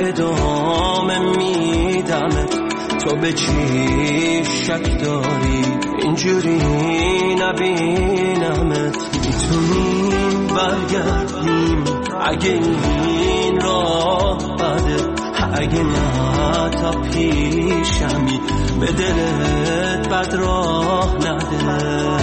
ادامه میدمت. تو به چی شک داری اینجوری نبینمت؟ میتونیم برگردیم اگه این راه بده، اگه نه تا پیشمی به دلت بد راه نده.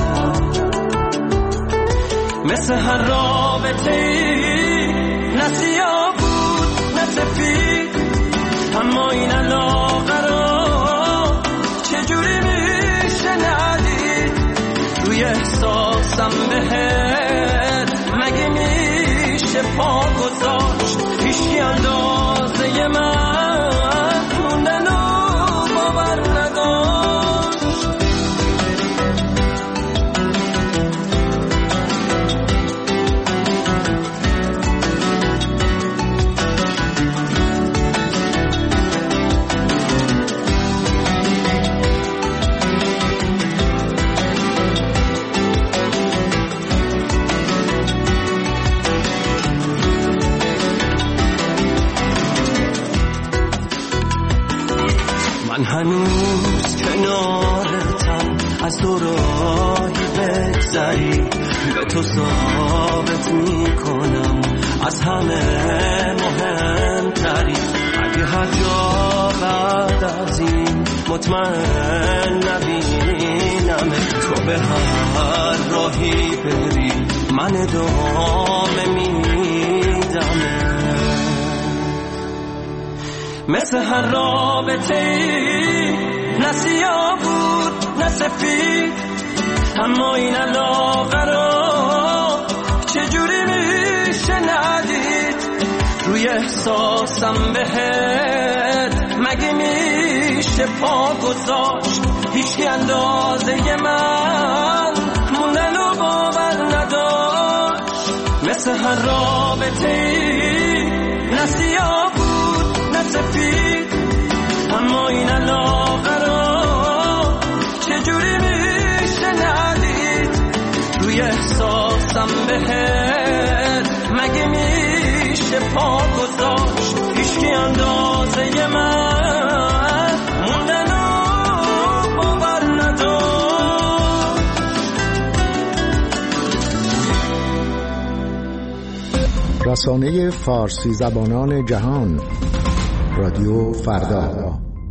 مثل هر رابطه ای نه سیاه بود نه سفید، اما این علاقه را چجوری میشه ندید؟ روی احساسم بهت مگه میشه پا گذاشت؟ هیچی اندازه من موندن و باور نداشت. من هنوز کنارتم، از تو راهی بگذری به تو ثابت میکنم از همه مهمتری. اگه هر جا بعد از این مطمئن نبینم، تو به هر راهی بری من ادامه میدم. مثل هر رابطه ای نه سیاه بود نه سفید، اما این علاقه را چجوری میشه ندید؟ روی احساسم بهت مگه میشه پا گذاشت؟ هیچی اندازه من موندن و باور نداشت. مثل هر رابطه ای نه سیاه بود نه سفید، اما این علاقه را چجوری میشه ندید؟ روی احساسم بهت مگه میشه پا گذاشت؟ هیچکی اندازه من موندن و باور نداشت. رسانه فارسی زبانان جهان، رادیو فردا.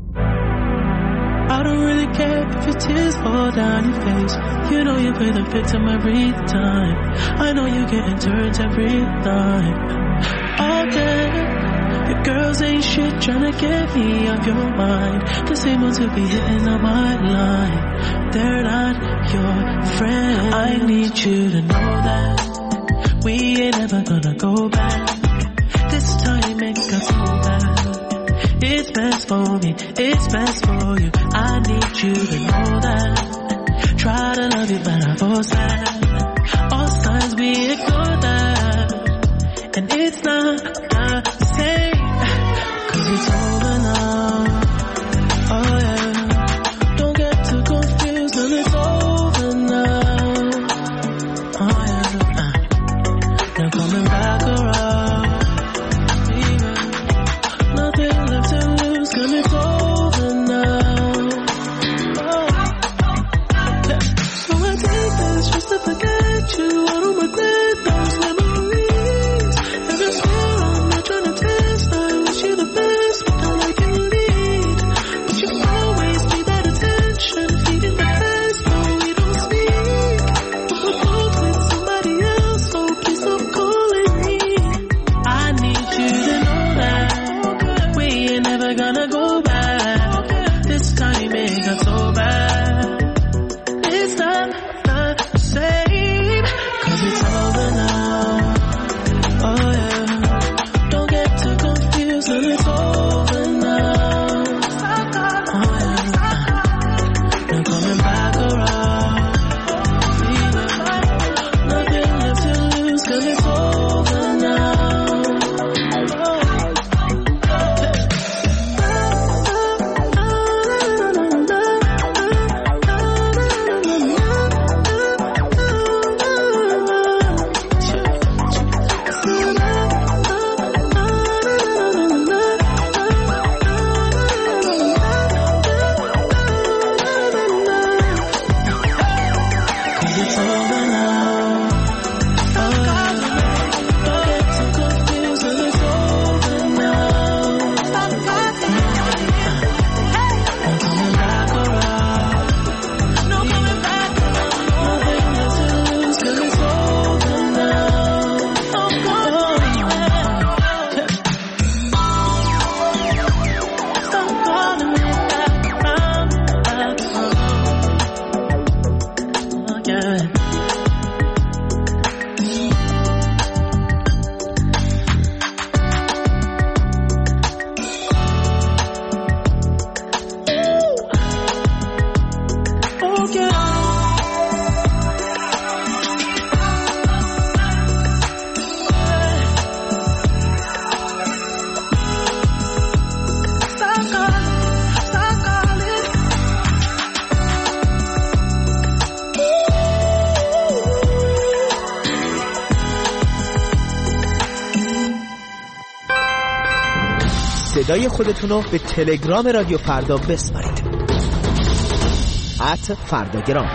I don't really care if your tears fall down your face. You know you play the victim every time. I know you getting turned every time. All day, your girls ain't shit trying to get me off your mind. The same ones who be hitting on my line, they're not your friend. I need you to know that we ain't ever gonna go back. This time ain't got so bad. It's best for me, it's best for you. I need you to know that. Try to love you but I force that. All signs we ignore that. And it's not the same, 'cause it's over now. Oh yeah, don't get too confused when it's over now. Oh yeah, now coming back around. Nothing left to lose 'cause it's over now. Oh. So I take this just to forget you. I don't regret those memories. And I swear I'm not trying to test. I wish you the best, but I like صدای خودتون رو به تلگرام رادیو فردا بسپارید. @فرداگرام.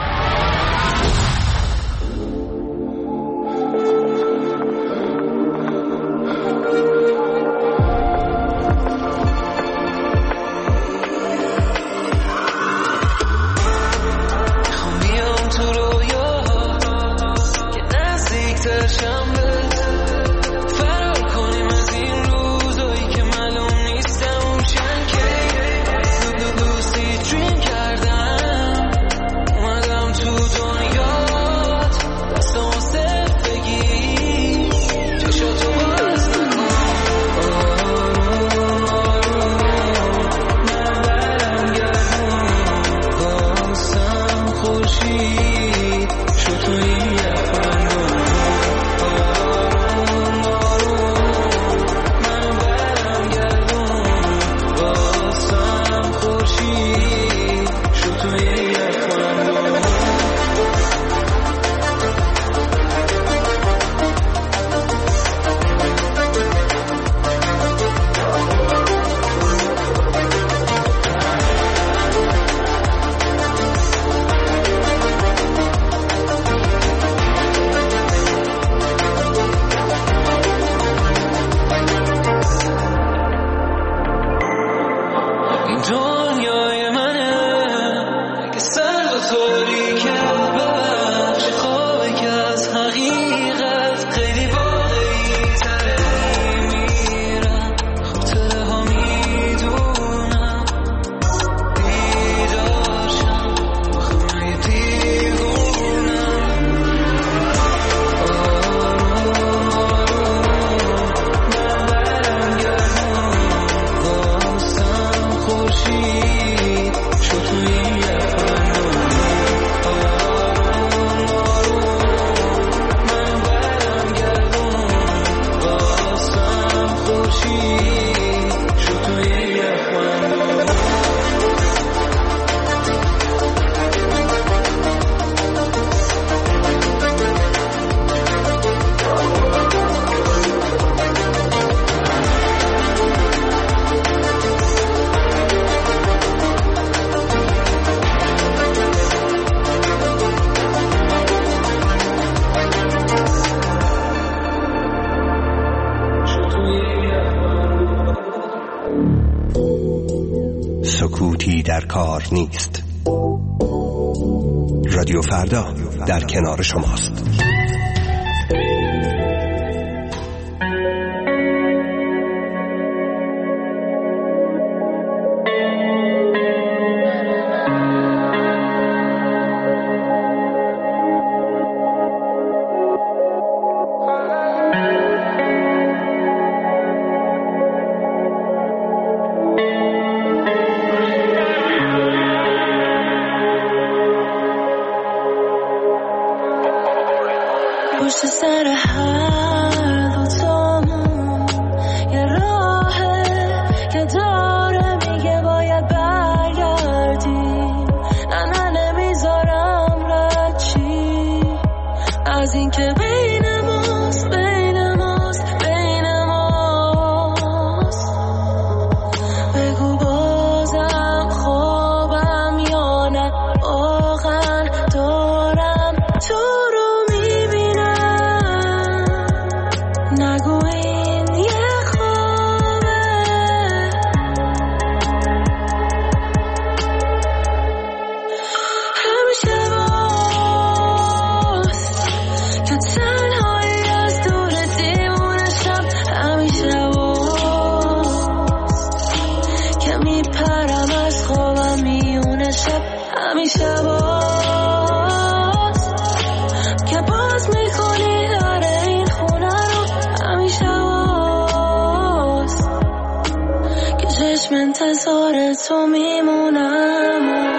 سکوتی در کار نیست. رادیو فردا در کنار شماست. پشت سر هر دوتامون یه راهه که داره میگه باید برگردیم. نه نمیذارم رد چی از این که بین ماست بگو بازم خوابم یا نه واقعا دارم تو رو نگو این یه خوابه. همیشه باز که تنهایی از دور دیوونشم. همیشه باز که میپرم از خوابم میونه شب. همیشه باز که باز میکنی در این خونه رو. چشم انتظار تو میمونم.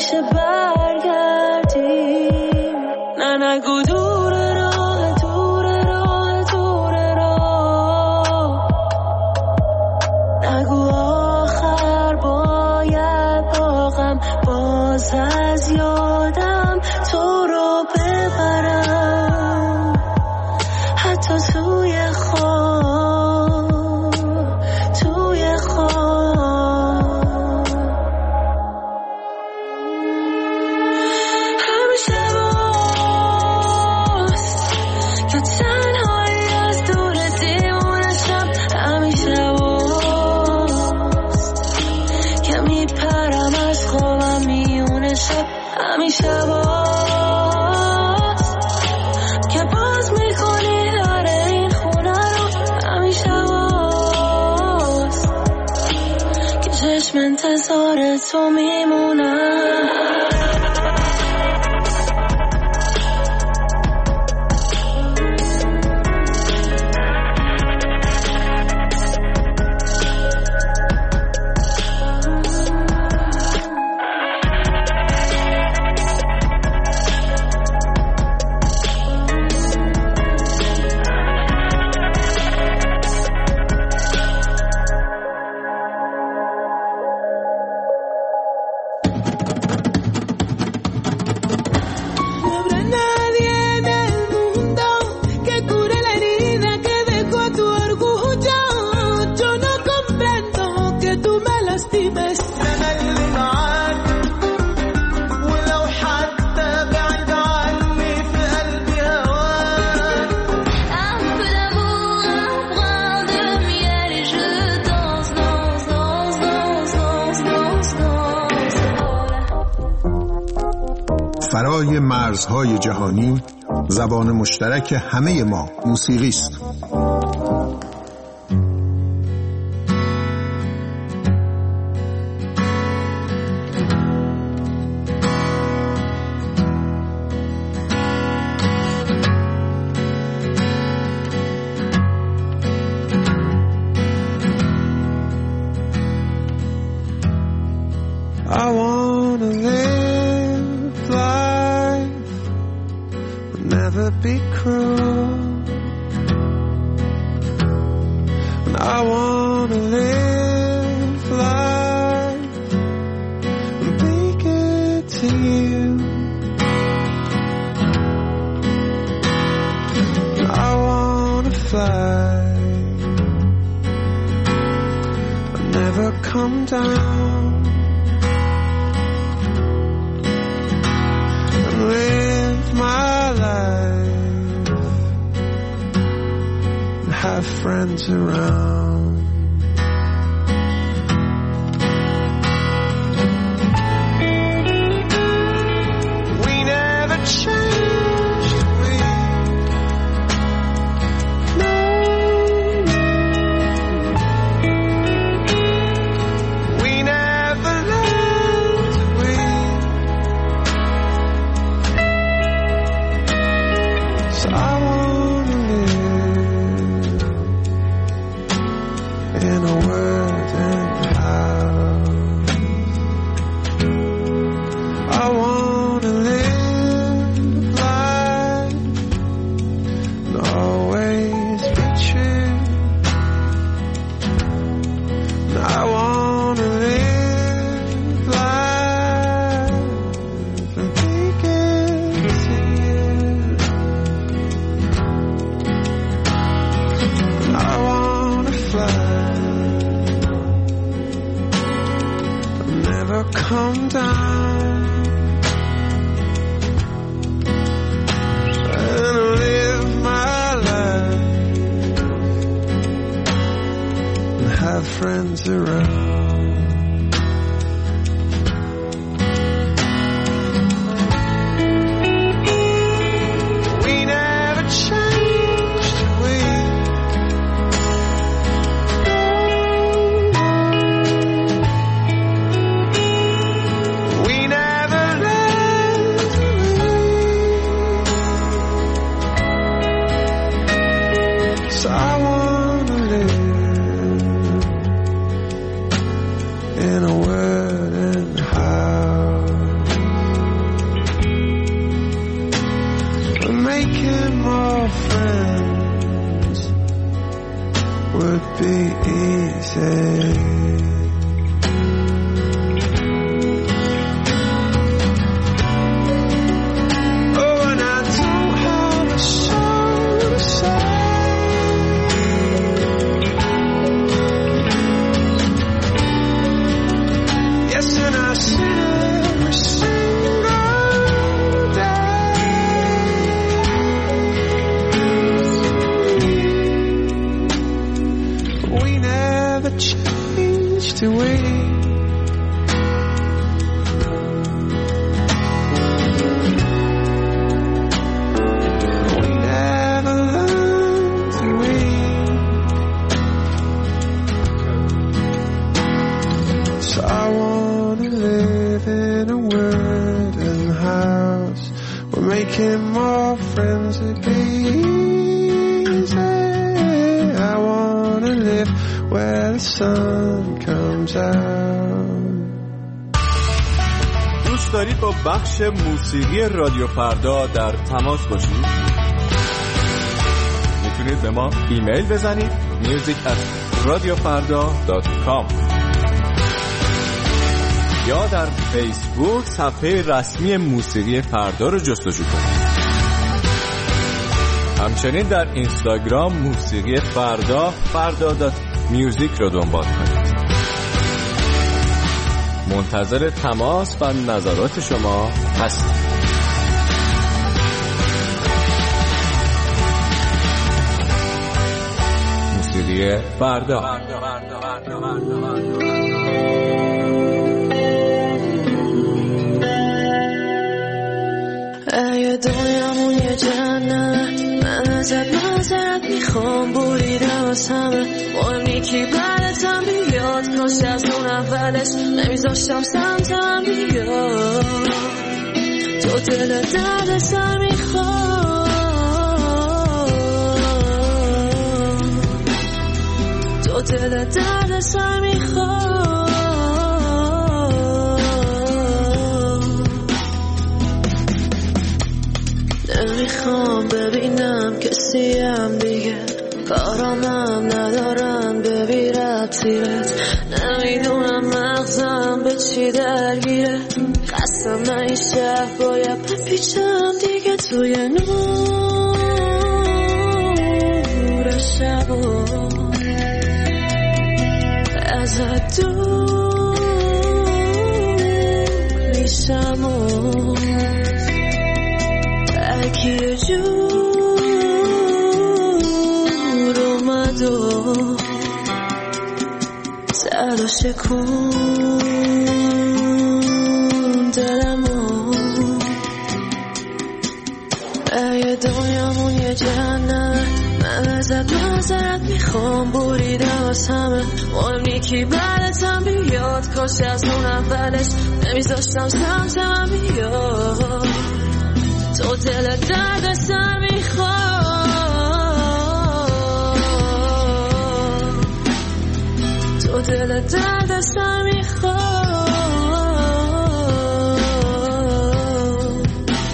همیشه برگردیم. نه نگو دور راه دور راه دور راه، نگو آخر باید باغم باز از یادم تو رو ببرم، حتی توی خواب توی خواب. همیشه باست که تنهایی از دور دیوونشم، همیشه باست که میپرم از خوابم میونه شب، همیشه باست که باز میکنی در این خونه رو، همیشه باست که چشم انتظار تو میمونم. فرای مرزهای جهانی، زبان مشترک همه ما موسیقی است. I wanna live life, but never be cruel. And I wanna live life and be good to you. And I wanna fly and never come down. Live my life and have friends around. We never changed, we no. We never left, we I wanna live making more friends would be easy. Making more friends would be easy. I wanna live where the sun comes out. دوست دارید با بخش موسیقی رادیو فردا در تماس باشید؟ میتونید به ما ایمیل بزنید music@radiofarda.com یا در فیسبوک صفحه رسمی موسیقی فردا رو جستجو کنید. همچنین در اینستاگرام موسیقی فردا.music رو دنبال کنید. منتظر تماس و نظرات شما هستیم. موسیقی فردا. اگه دنیامون یه جنه من ازت نظرت میخوام بریدم از همه مهم نیکی بعدتم بیاد کاش از اون اولش نمیذاشتم سمتم بیاد تو دل درد سر میخوام تو دل درد سر میخوام نمیخوام ببینم کسیم دیگه کارامم ندارم ببی ربطیرت نمیدونم مغزم به چی درگیره قسم من این شب باید بپیچم دیگه توی نور شبا ازت دور میشم اگه یه جور اومد و زد و شکون دلمو اگه دنیامون یه جنه من ازت نظرت میخوام بریدم از همه مهم نیکی بعدتم بیاد کاش از اون اولش نمیذاشتم سمتم بیاد تو دل درد سر میخوام تو دل درد سر میخوام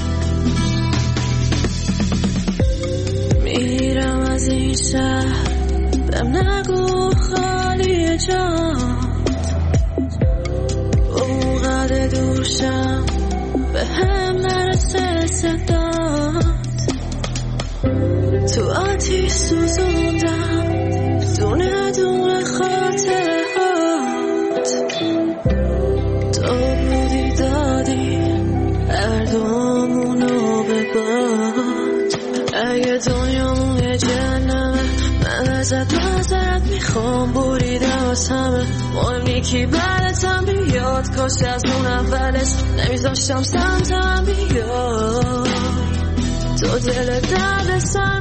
میرم از این شهر بهم نگو خالی جان اونقدر دور شم به هم نرسه صدات تو آتیش سوزوندم دونه دونه خاطرات تو بودی دادی هر دومونو به باد اگه دنیامون یه جهنمه من ازت نظرت میخوام بریدم از همه مهم نیکی بعدتم بیاد کاش از اون اولش نمیذاشتم سمتم بیاد تو دل درد سر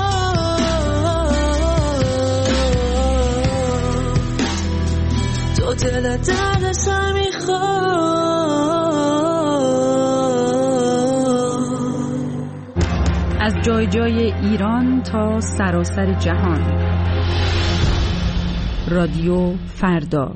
میخوام تو دل درد سر میخوام از جای جای ایران تا سراسر جهان رادیو فردا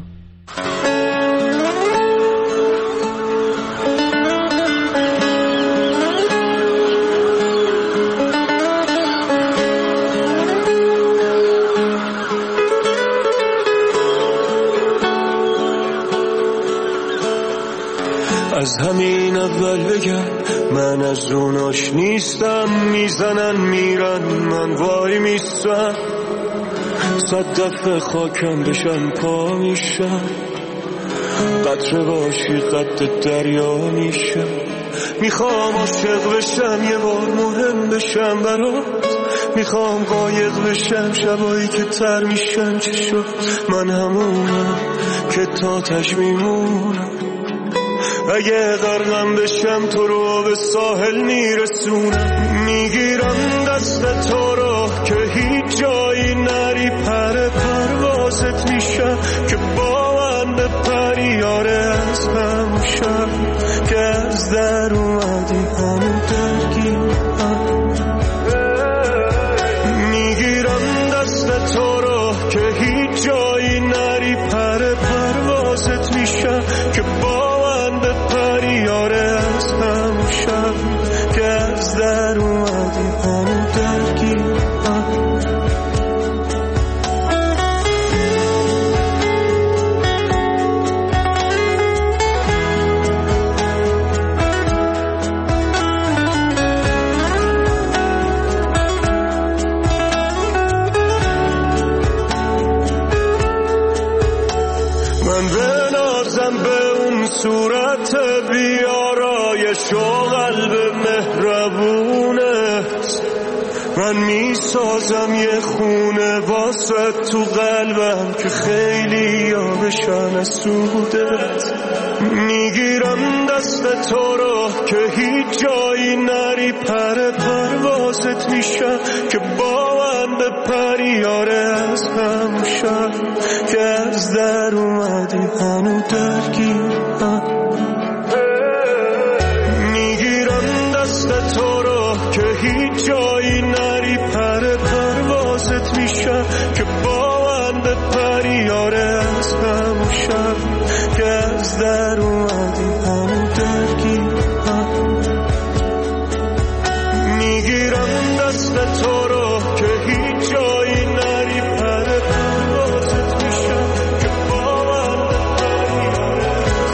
من از اوناش نیستم، میزنن میرن من وای میستم، 100 دفعه خاکم بشن پا میشم، قطره باشی قد دریا میشم، میخوام عاشق بشم یه بار مهم بشم برات، میخوام قایق بشم شبایی که تر میشم، چی شد من همونم که تا تاش میمونم، اگه غرقم بشم تو رو به ساحل میرسونم، میگیرم دست تو رو که هیچ جایی نری، پر پروازت میشم که با من بپری، یاره از همون شب که از در اومدی همون درگیرم، میگیرم دست تو رو که هیچ جایی نری، پر پروازت میشم که با من بپری، یاره از همون شب که از در اومدی همون درگیرم. من بنازم به اون صورت بیارایش و قلب مهربونت، من میسازم یه خونه واسه تو قلبم که خیلی یابشن از سودت، میگیرم دست تو رو که هیچ جایی نری، پر پروازت میشم که با من بپری، یاره از همون شب که از در اومدی هنو درگیرم، میگیرم دست تو رو که هیچ جایی نری، پر پروازت میشم که با من بپری، یاره از همون شب که از در اومدی هنو درگیرم، میگیرم دست تو رو که هیچ جایی نری، پر پروازت میشم که با من بپری، یاره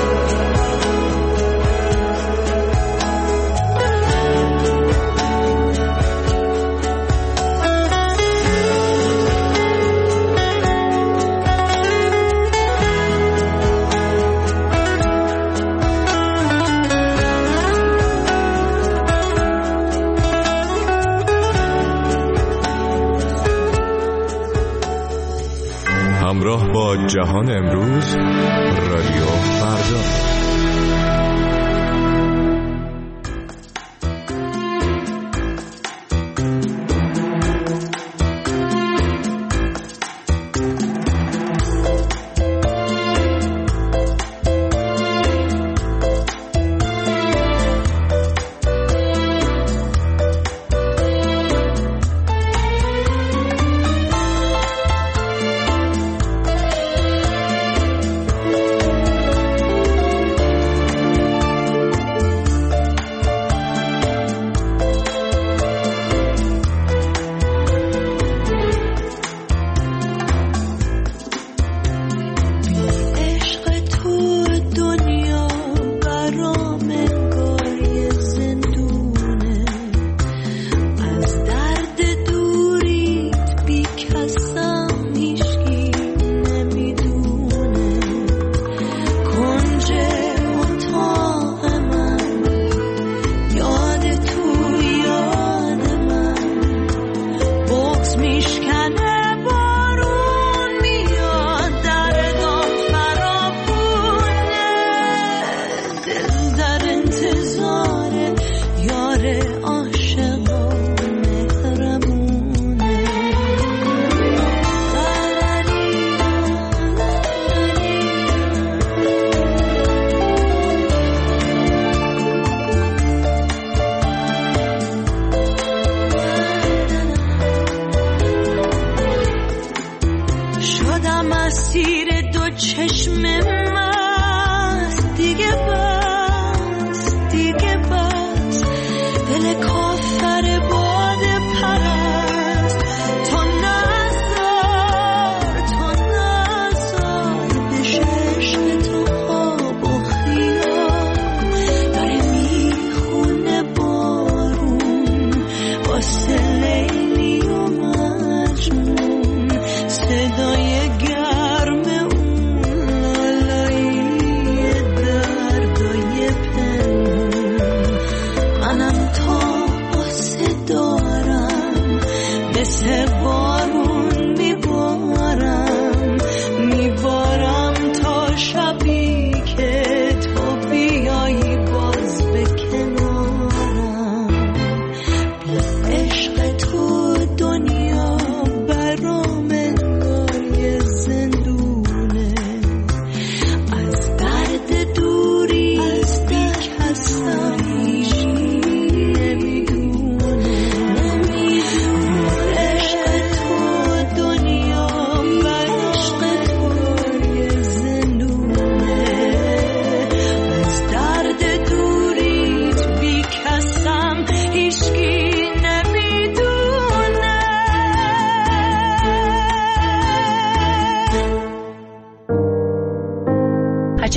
همراه با جهان امروز، رادیو فردا.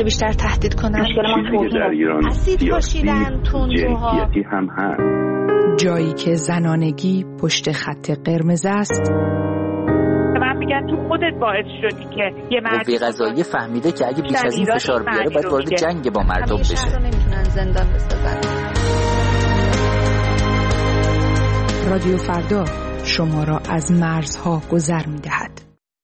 همیشه بیشتر تهدید کنن. مشکل ما در ایران اسید پاشیدن، تندروها، هم هست. جایی که زنانگی پشت خط قرمز است. من میگن تو خودت باعث شدی که یه مرد قوه قضاییه فهمیده که اگه بیش از این فشار بیاره باید وارد جنگ با مردم بشه. شهر رو نمیتونن زندان بسازن. رادیو فردا شما را از مرزها گذر می‌دهد.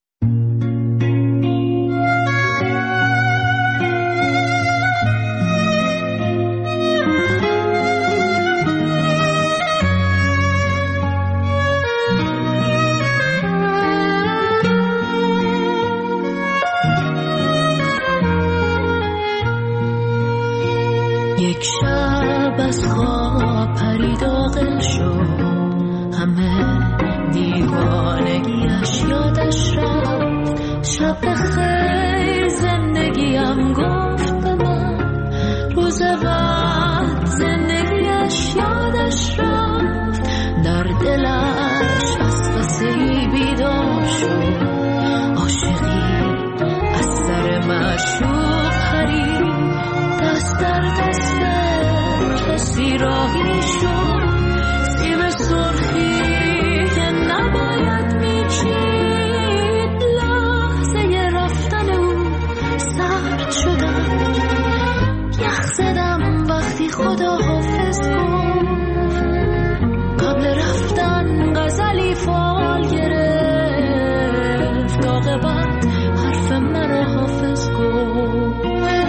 یک شب از خواب پرید عاقل شد، همه دیوانگیش یادش رفت. شب خیر زندگیم گفت به من، روز بعد زندگیش یادش رفت. در دلش از قصه‌ای بیدار شد، عاشقی از سر معشوق پرید. دست در دست کسی راهی شد، سیب سرخی که نباید میچید. لحظه رفتن او سرد شدم، یخ زدم وقتی خدا حافظ گفت. قبل رفتن غزلی فال گرفت، عاقبت حرف مرا حافظ گفت.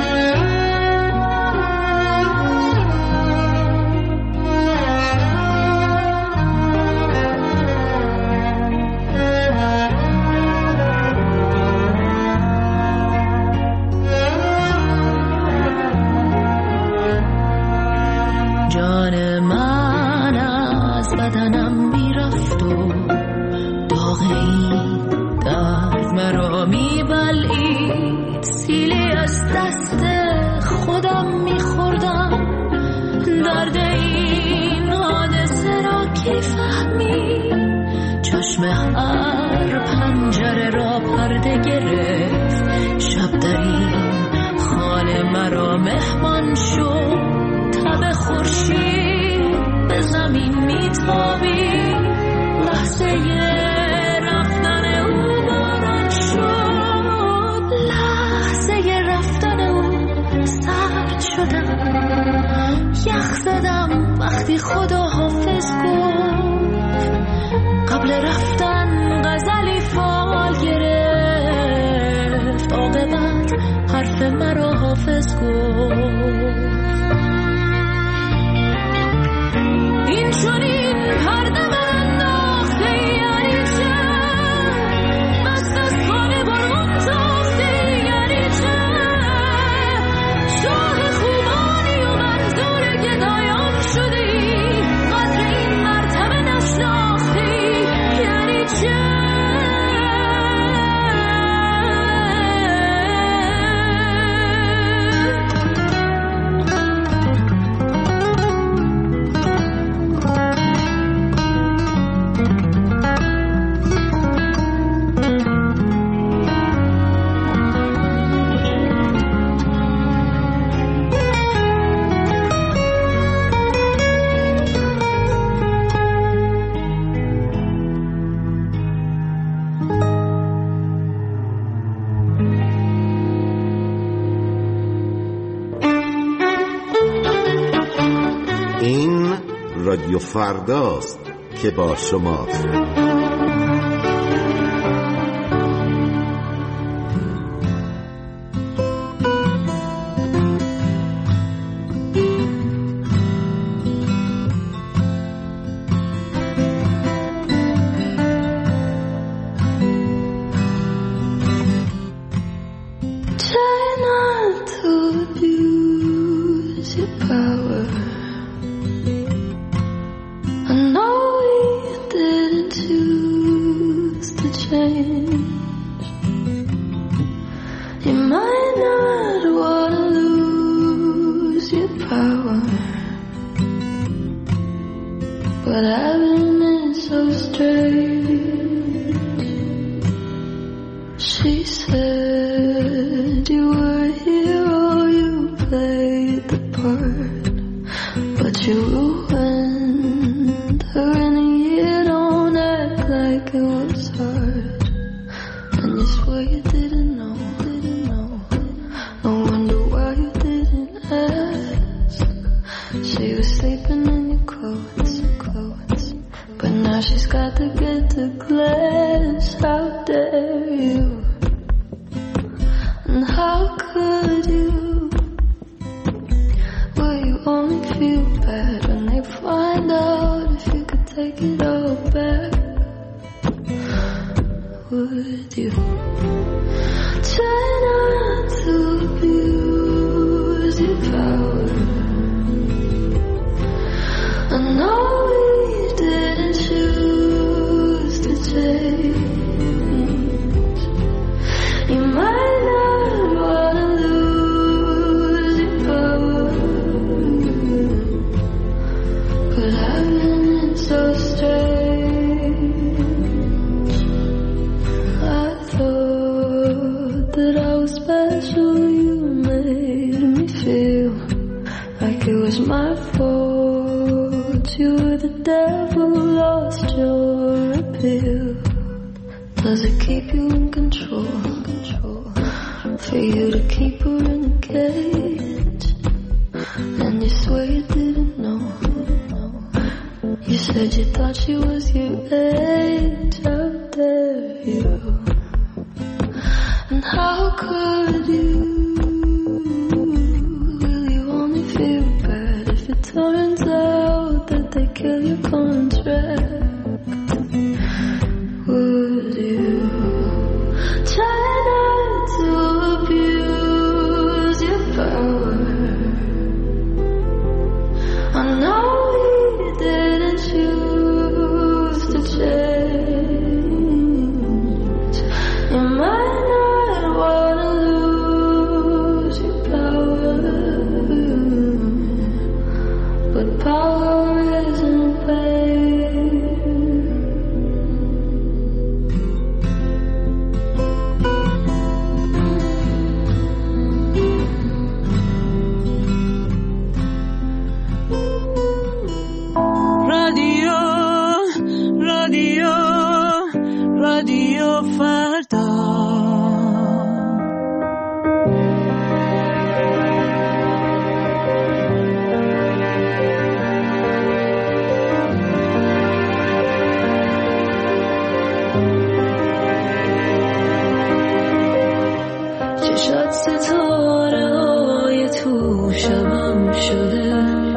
جان من از بدنم میرفت و داغ این درد مرا میبلعید. سیلی از دست خودم میخوردم، درد این حادثه را کی فهمید. چشم هر پنجره را پرده گرفت، شب در این خانه مرا مهمان شد. تب خورشید به زمین میتابید، لحظه رفتن او باران شد. لحظه رفتن او سرد شدم، یخ زدم وقتی خدا حافظ گفت. قبل رفتن غزلی فال گرفت، عاقبت حرف مرا حافظ گفت. این چنین پرده برانداخته یعنی چه؟ مست از خانه برون تاخته یعنی چه؟ شاه خوبانی و منظور گدایان شدی، قدر این مرتبه نشناختی یعنی چه؟ این رادیو فرداست که با شماست. But having been so strange, she said you were a hero. Now she's got to get the glance. How dare you? And how could you? Will you only feel bad when they find out if you could take it all back? Would you try not to abuse your power? I know we didn't choose to change. You might not wanna lose your power, but having it so strange. I thought that I was special. You made me feel like it was my fault. You were the devil, lost your appeal. Does it keep you in control? For you to keep her in a cage, and you swear you didn't know. You said you thought she was your age. How dare you? And how could you? Will you only feel bad if it turns out that they kill your contract? Would you try not to abuse your power? I know we didn't choose to change. You might not wanna lose your power, but power isn't pain. رادیو فردا. چشات ستاره های تو شبم شده،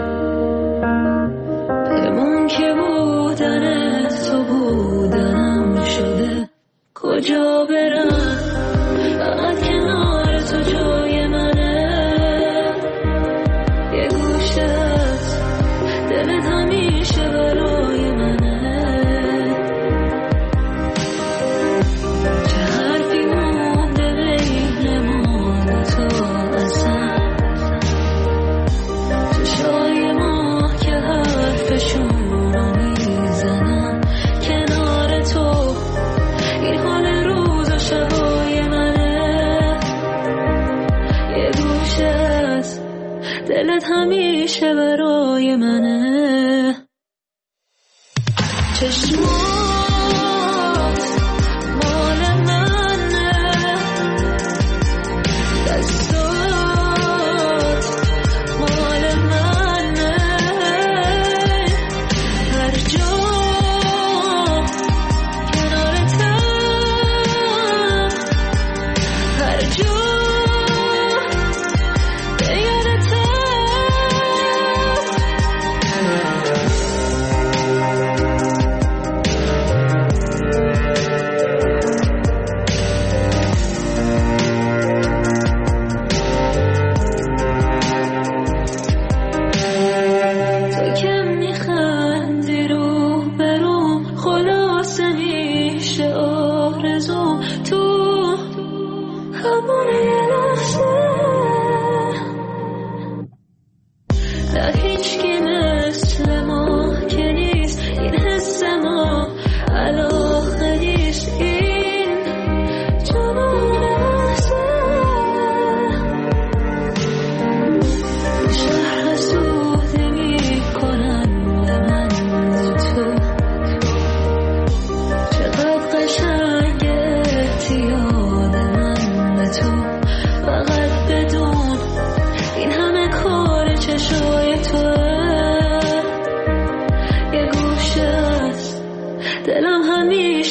بمون که بودنت تو بودنم شده. کجا برم فقط کنار تو جای منه، یه گوشت دلت همیشه برای منه. چه حرفی مونده بین ما دوتا اصلا، چشای ما که حرفشون رو میزنن. کنار تو این حال روز و شبای منه، یه گوشت دلت همیشه برای منه. چشمات مال منه، دستات مال منه. هر جا کنارتم، هر جا به یادتم.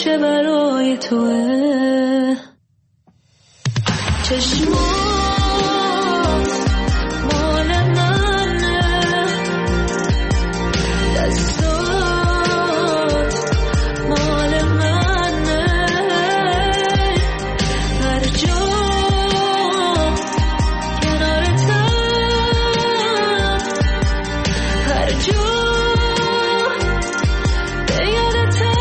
همیشه برای توه. چشمات مال منه، دستات مال منه، هر جا کنارتم، هر جا به یادتم.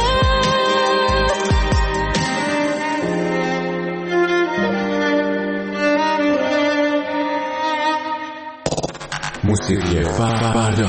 موسیقی فردا.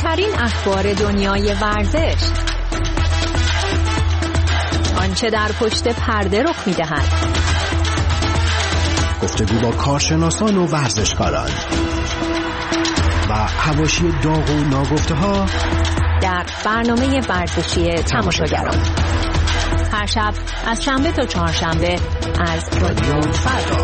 مهمترین اخبار دنیای ورزش، آنچه در پشت پرده رخ می‌دهد، گفتگو با کارشناسان و ورزشکاران و حواشی داغ و ناگفته‌ها در برنامه ورزشی تماشاگران. هر شب از شنبه تا چهارشنبه از رادیو فردا.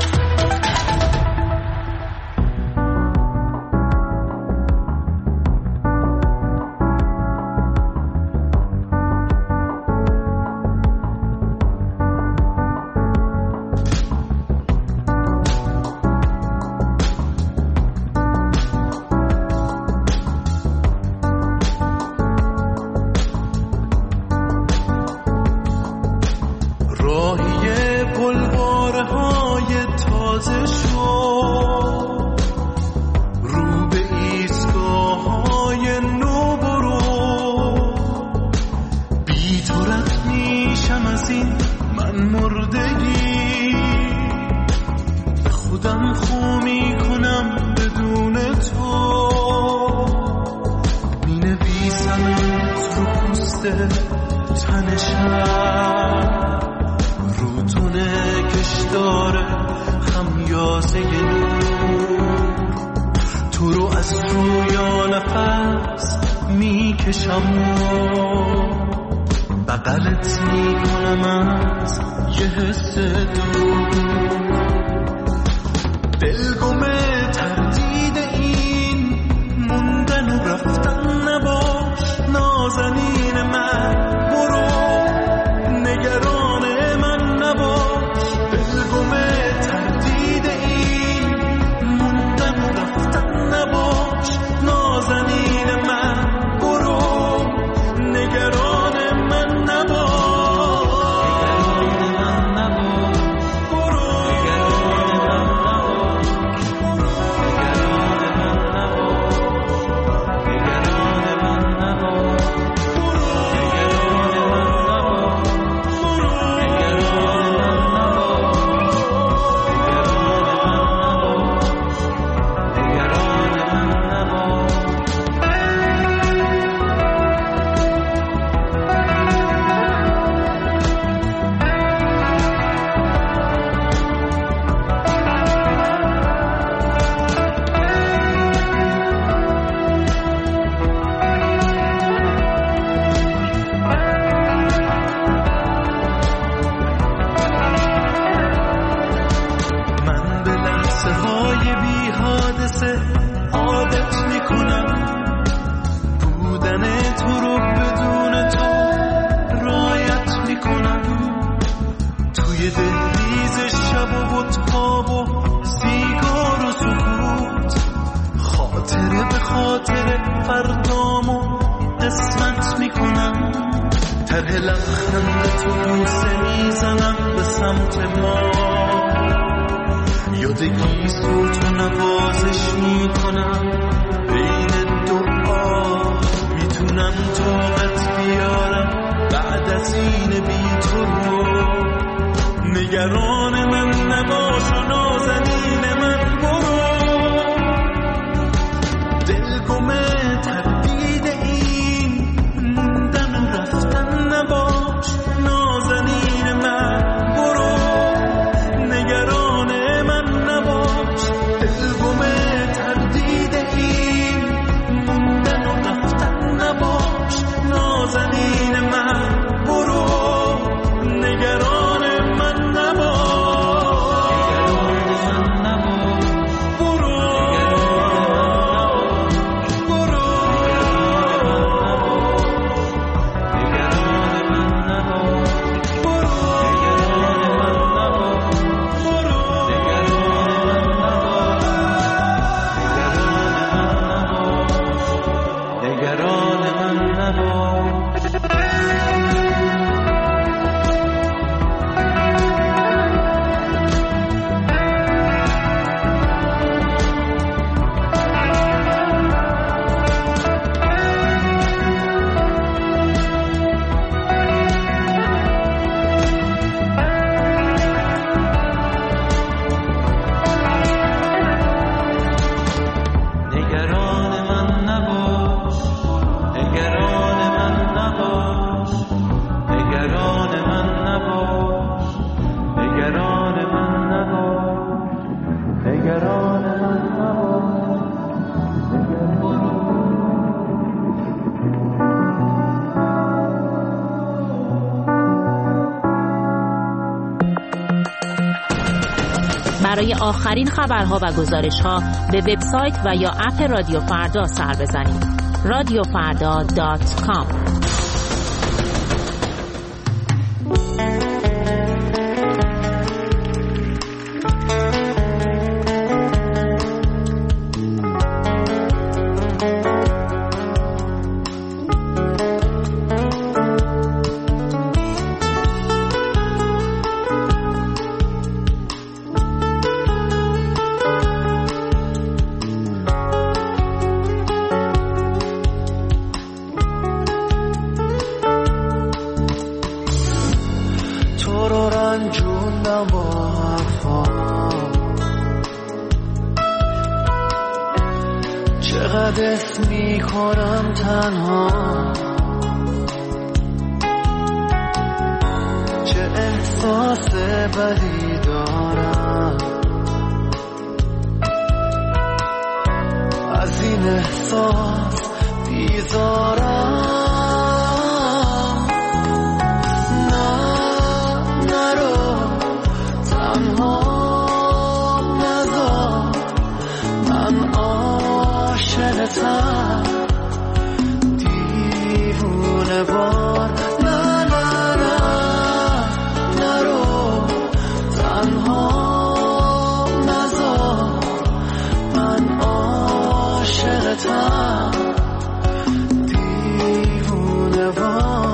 تردید برای آخرین خبرها و گزارش‌ها به وبسایت و یا اپ رادیو فردا سر بزنید. radiofarda.com. چقدر میکنم تنها، چه احساس بدی دارم، از این احساس بیزارم. نرو تنها نذار، من عاشقتم دیوونه بار. نرو تنها نذار، من عاشقتم دیوونه بار.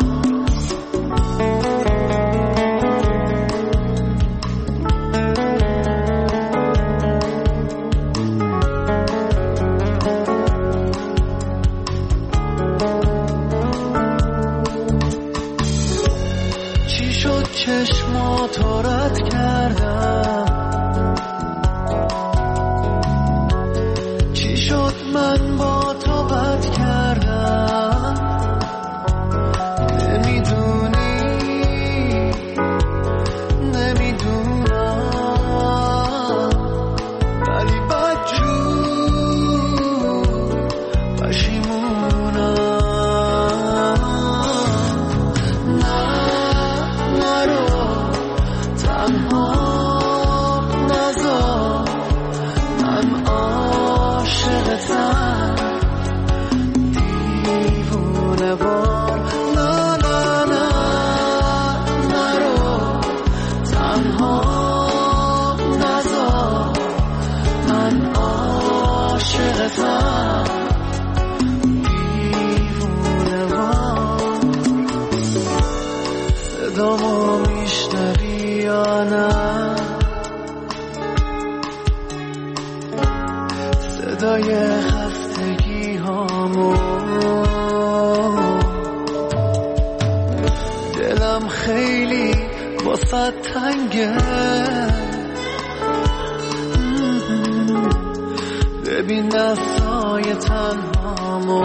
چشماتو رد کردم، چی شد من با تو بد کردم، نمیدونم، ولی بدجور پشیمونم. تنها نذار، من عاشقتم دیوونه بار. نرو تنها نذار، من عاشقتم دیوونه بار. صدامو میشنوی یا نه؟ صدای خستگی هامو، دلم خیلی واسه تنگه، ببین دستای تنهامو.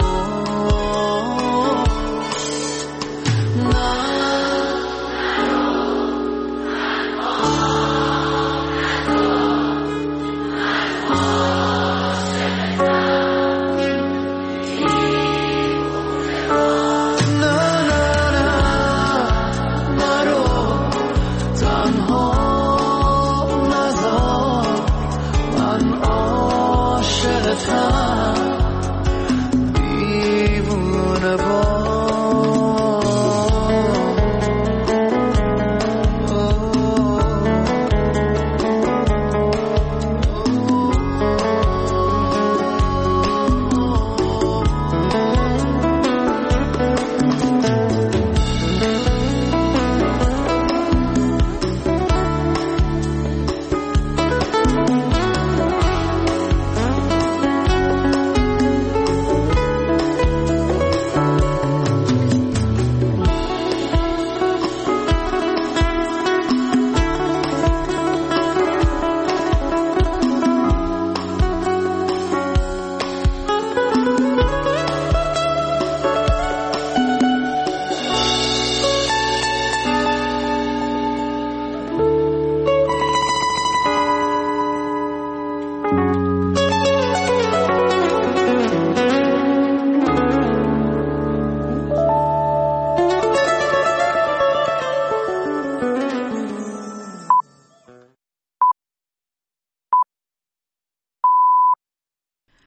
من عاشقتم